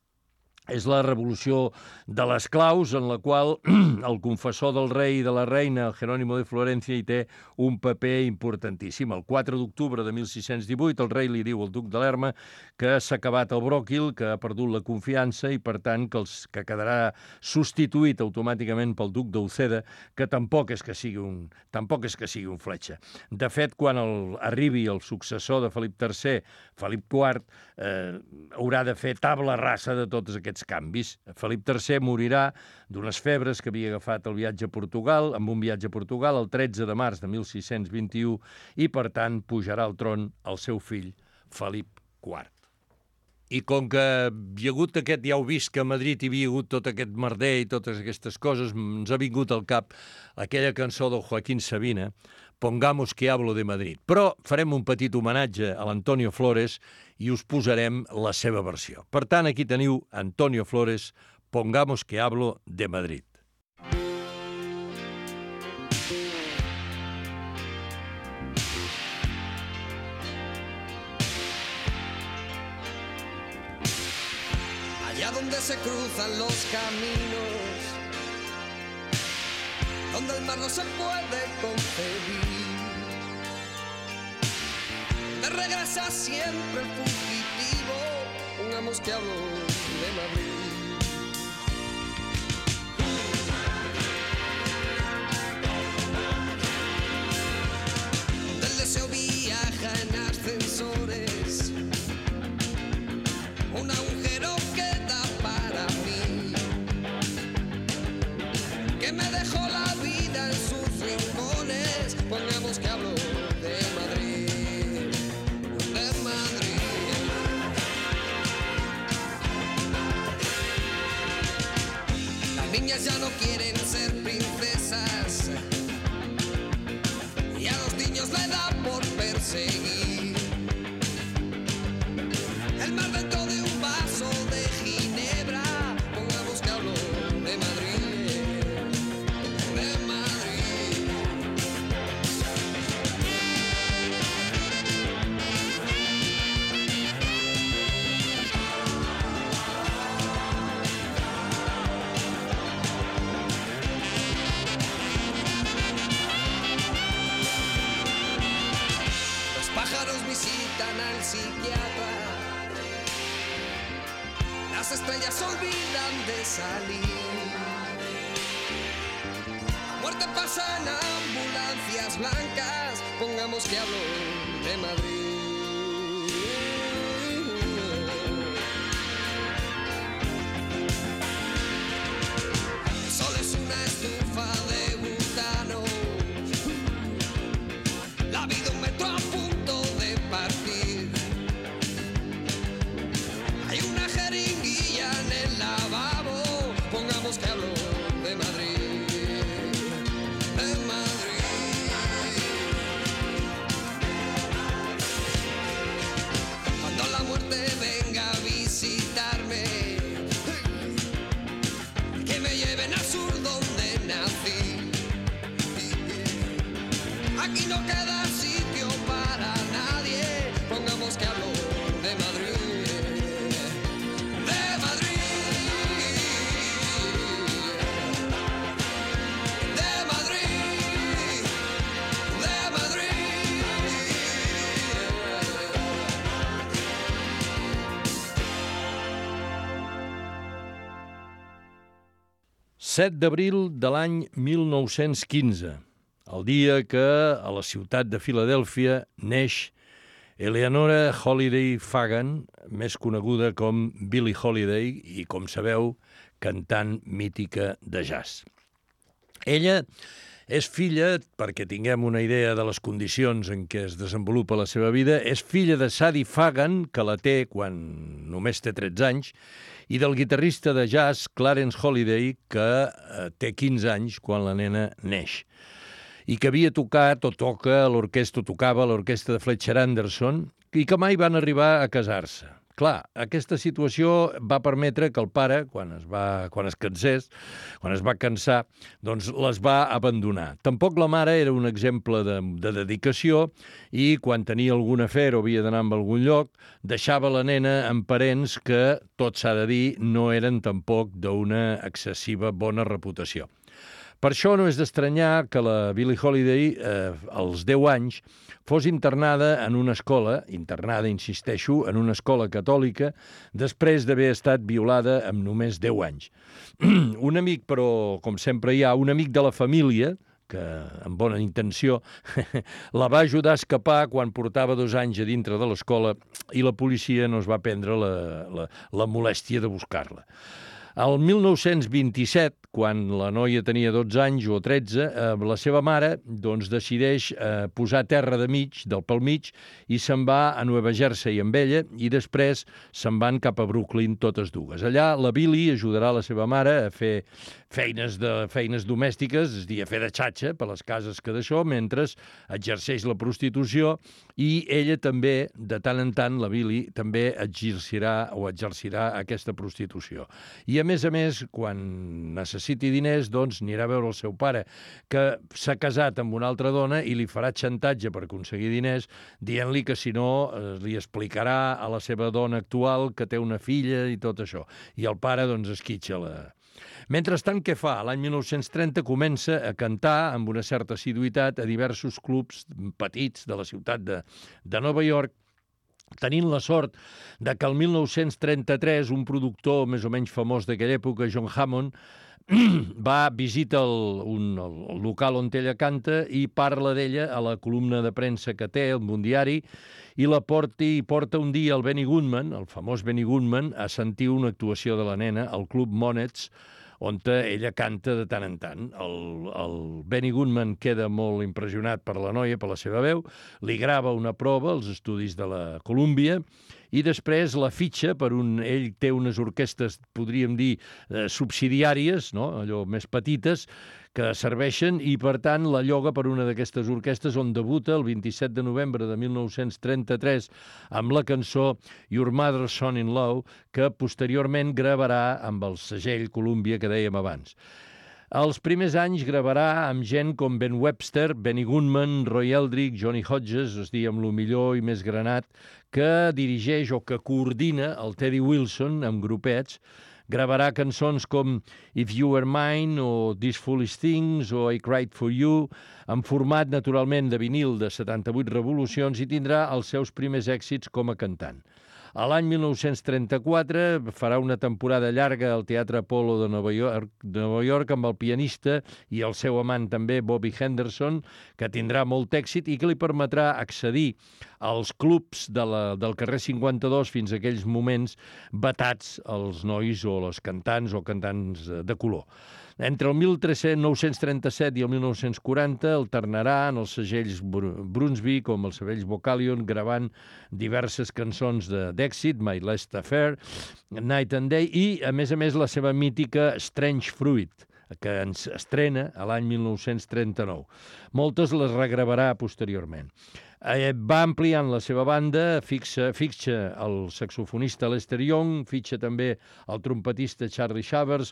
És la revolució de les claus, en la qual el confessor del rei i de la reina, el Jerónimo de Florencia, hi té un paper importantíssim. El quatre d'octubre de mil sis-cents divuit el rei li diu al duc de Lerma que s'ha acabat el bròquil, que ha perdut la confiança i, per tant, que, els, que quedarà substituït automàticament pel duc d'Uceda, que tampoc és que sigui un, tampoc és que sigui un fletxa. De fet, quan el, arribi el successor de Felip tercer, Felip quart, eh, haurà de fer tabla rasa de tots aquests canvis. Felip tercer morirà d'unes febres que havia agafat el viatge a Portugal, amb un viatge a Portugal el tretze de març de mil sis-cents vint-i-u, i per tant pujarà al tron el seu fill Felip quart. I com que hi ha hagut aquest, ja heu vist que a Madrid hi havia hagut tot aquest merder i totes aquestes coses, ens ha vingut al cap aquella cançó del Joaquín Sabina, Pongamos que hablo de Madrid. Però farem un petit homenatge a l'Antonio Flores i us posarem la seva versió. Per tant, aquí teniu Antonio Flores, Pongamos que hablo de Madrid. Allá donde se cruzan los caminos, donde el mar no se puede concebir, donde regresa siempre el fugitivo, pongamos que hablo de Madrid. Donde el deseo viaja en ascensores, un agujero queda para mí, que me dejó la vida en sus rincones. Pongamos que hablo de Madrid, de Madrid. Las niñas ya no quieren ser princesas y a los niños le da por perseguir el mar dentro de un vaso de ginebra. Pongamos que hablo de Madrid, de Madrid. Los pájaros visitan al psiquiatra, las estrellas se olvidan de salir, la muerte pasa en ambulancias blancas. Pongamos que hablo de Madrid. set d'abril de l'any mil nou-cents quinze, el dia que a la ciutat de Filadèlfia neix Eleanora Holiday Fagan, més coneguda com Billie Holiday i, com sabeu, cantant mítica de jazz. Ella és filla, perquè tinguem una idea de les condicions en què es desenvolupa la seva vida, és filla de Sadie Fagan, que la té quan només té tretze anys, i del guitarrista de jazz Clarence Holiday, que eh, té quinze anys quan la nena neix, i que havia tocat o toca a l'orquestra, o tocava a l'orquestra de Fletcher Anderson, i que mai van arribar a casar-se. Clar, aquesta situació va permetre que el pare, quan es, va, quan es cansés, quan es va cansar, doncs les va abandonar. Tampoc la mare era un exemple de, de dedicació i quan tenia algun afer o havia d'anar a algun lloc, deixava la nena amb parents que, tot s'ha de dir, no eren tampoc d'una excessiva bona reputació. Per això no és d'estranyar que la Billie Holiday, eh, als deu anys, fos internada en una escola, internada, insisteixo, en una escola catòlica, després d'haver estat violada amb només deu anys. Un amic, però, com sempre hi ha, un amic de la família, que amb bona intenció, la va ajudar a escapar quan portava dos anys a dintre de l'escola i la policia no es va prendre la, la, la molèstia de buscar-la. El mil nou-cents vint-i-set, quan la noia tenia dotze anys o tretze, eh, la seva mare doncs, decideix eh, posar terra de mig, del pel mig, i se'n va a Nova Jersey amb ella, i després se'n van cap a Brooklyn totes dues. Allà la Billie ajudarà la seva mare a fer feines, de, feines domèstiques, és a dir, a fer de xatxa per les cases que d'això, mentre exerceix la prostitució, i ella també, de tant en tant, la Billie, també exercirà o exercirà aquesta prostitució. I a més a més, quan necessiti diners, doncs anirà a veure el seu pare, que s'ha casat amb una altra dona i li farà xantatge per aconseguir diners, dient-li que si no li explicarà a la seva dona actual que té una filla i tot això. I el pare, doncs, esquitxa la... Mentrestant, què fa? L'any mil nou-cents trenta comença a cantar amb una certa assiduïtat a diversos clubs petits de la ciutat de, de Nova York, tenint la sort de que el mil nou-cents trenta-tres un productor més o menys famós d'aquella època, John Hammond, va visita el, un, el local on ella canta i parla d'ella a la columna de premsa que té, el Mundiari, i la porta, i porta un dia el Benny Goodman, el famós Benny Goodman, a sentir una actuació de la nena al Club Monets, on ella canta de tant en tant. El, el Benny Goodman queda molt impressionat per la noia, per la seva veu, li grava una prova als estudis de la Columbia i després la fitxa per un... Ell té unes orquestres, podríem dir, eh, subsidiàries, no? Allò més petites, que serveixen i, per tant, la lloga per una d'aquestes orquestres on debuta el vint-i-set de novembre de mil nou-cents trenta-tres amb la cançó Your Mother's Son-in-Law, que posteriorment gravarà amb el segell Columbia que dèiem abans. Els primers anys gravarà amb gent com Ben Webster, Benny Goodman, Roy Eldridge, Johnny Hodges, és a dir, amb lo millor i més granat, que dirigeix o que coordina el Teddy Wilson amb grupets. Gravarà cançons com If You Were Mine o These Foolish Things o I Cried For You, en format naturalment de vinil de setanta-vuit revolucions, i tindrà els seus primers èxits com a cantant. A l'any mil nou-cents trenta-quatre farà una temporada llarga al Teatre Apollo de Nova York, de Nova York amb el pianista i el seu amant també, Bobby Henderson, que tindrà molt èxit i que li permetrà accedir als clubs de la, del carrer cinquanta-dos fins a aquells moments vetats als nois o les cantants o cantants de color. Entre el mil nou-cents trenta-set i el mil nou-cents quaranta alternarà en els segells Brunswick com els segells Vocalion, gravant diverses cançons d'èxit, My Last Affair, Night and Day, i, a més a més, la seva mítica Strange Fruit, que ens estrena a l'any mil nou-cents trenta-nou. Moltes les regravarà posteriorment. Eh, va ampliant la seva banda, fixa, fixa el saxofonista Lester Young, fitxa també el trompetista Charlie Shavers,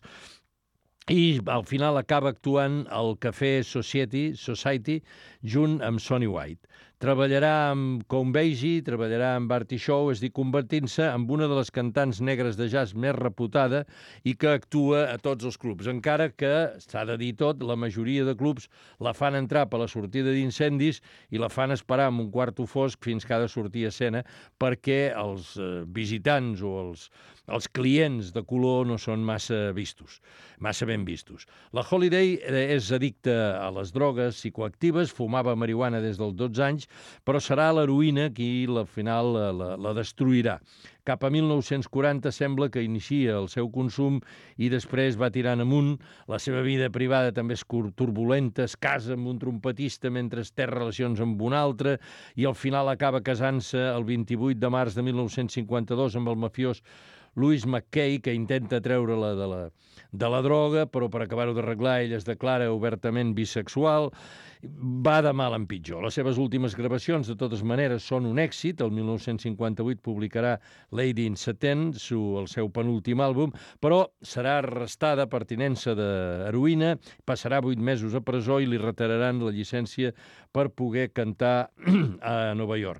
i al final acaba actuant al Café Society, Society junt amb Sonny White. Treballarà amb Count Basie, treballarà amb Artie Shaw, és a dir, convertint-se en una de les cantants negres de jazz més reputada i que actua a tots els clubs. Encara que, s'ha de dir tot, la majoria de clubs la fan entrar per la sortida d'incendis i la fan esperar en un quarto fosc fins que ha de sortir a escena perquè els eh, visitants o els els clients de color no són massa vistos, massa ben vistos. La Holiday és addicta a les drogues psicoactives, fumava marihuana des dels dotze anys, però serà l'heroïna qui al final la, la, la destruirà. Cap a mil nou-cents quaranta sembla que inicia el seu consum i després va tirant amunt. La seva vida privada també és turbulenta, es casa amb un trompetista mentre té relacions amb un altre i al final acaba casant-se el vint-i-vuit de març de mil nou-cents cinquanta-dos amb el mafiós Louis McKay, que intenta treure-la de la, de la droga, però per acabar-ho d'arreglar ell es declara obertament bisexual. Va de mal en pitjor. Les seves últimes gravacions, de totes maneres, són un èxit. El mil nou-cents cinquanta-vuit publicarà Lady in Satin, el seu penúltim àlbum, però serà arrestada per tinença d'heroïna, passarà vuit mesos a presó i li retiraran la llicència per poder cantar a Nova York.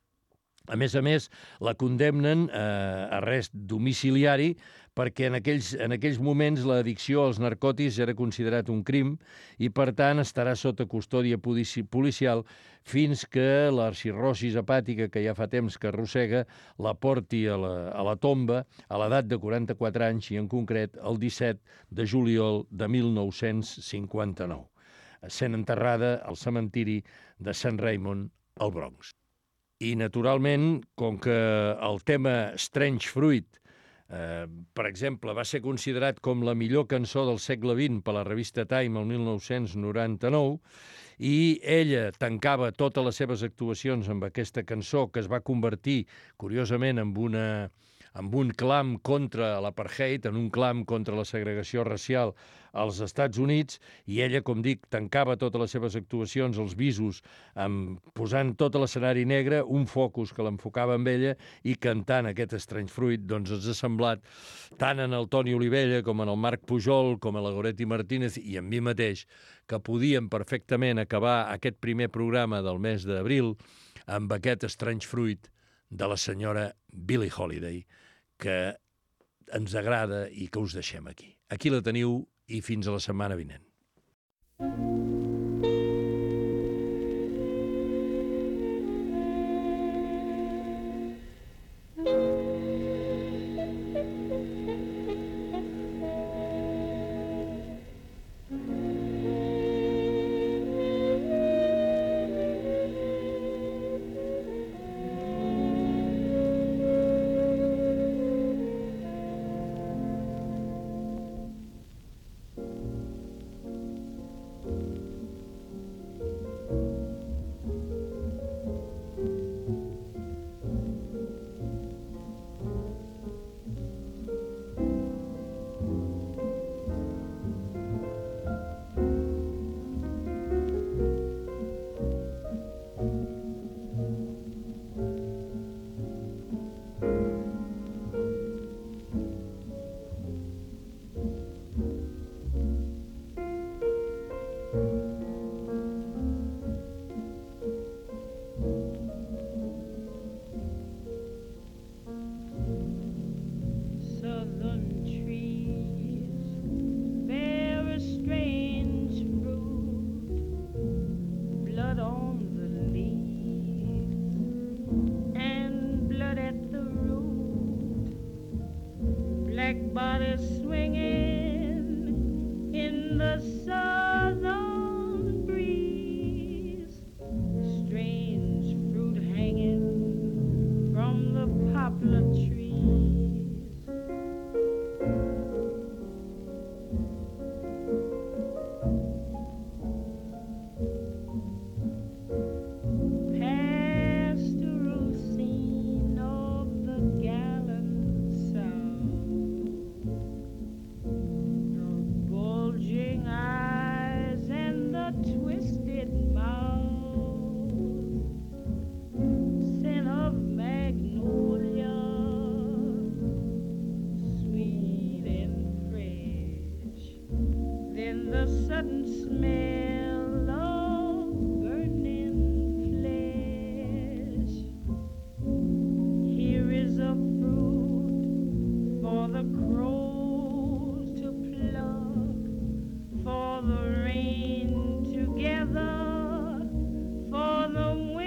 A més a més, la condemnen a arrest domiciliari perquè en aquells, en aquells moments l'addicció als narcòtics era considerat un crim i, per tant, estarà sota custòdia policial fins que la cirrosis hepàtica, que ja fa temps que arrossega, la porti a la, a la tomba a l'edat de quaranta-quatre anys i, en concret, el disset de juliol de mil nou-cents cinquanta-nou, sent enterrada al cementiri de Saint Raymond, al Bronx. I, naturalment, com que el tema Strange Fruit, eh, per exemple, va ser considerat com la millor cançó del segle vint per la revista Time el mil nou-cents noranta-nou, i ella tancava totes les seves actuacions amb aquesta cançó, que es va convertir, curiosament, en una... amb un clam contra l'apartheid, en un clam contra la segregació racial als Estats Units, i ella, com dic, tancava totes les seves actuacions, els visos, amb, posant tot l'escenari negre, un focus que l'enfocava amb ella, i cantant aquest Strange Fruit, doncs ens ha semblat, tant en el Toni Olivella, com en el Marc Pujol, com en la Goretti Martínez, i en mi mateix, que podíem perfectament acabar aquest primer programa del mes d'abril amb aquest Strange Fruit de la senyora Billie Holiday, que ens agrada i que us deixem aquí. Aquí la teniu i fins a la setmana vinent.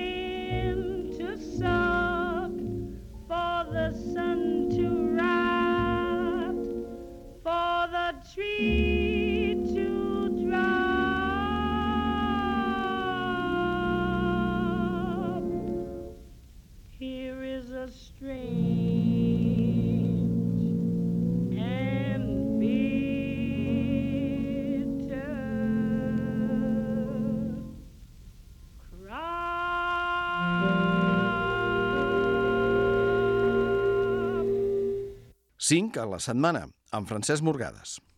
The sun to rise. tree to drop. Here is a strange and bitter cinc a la setmana, amb Francesc Morgades.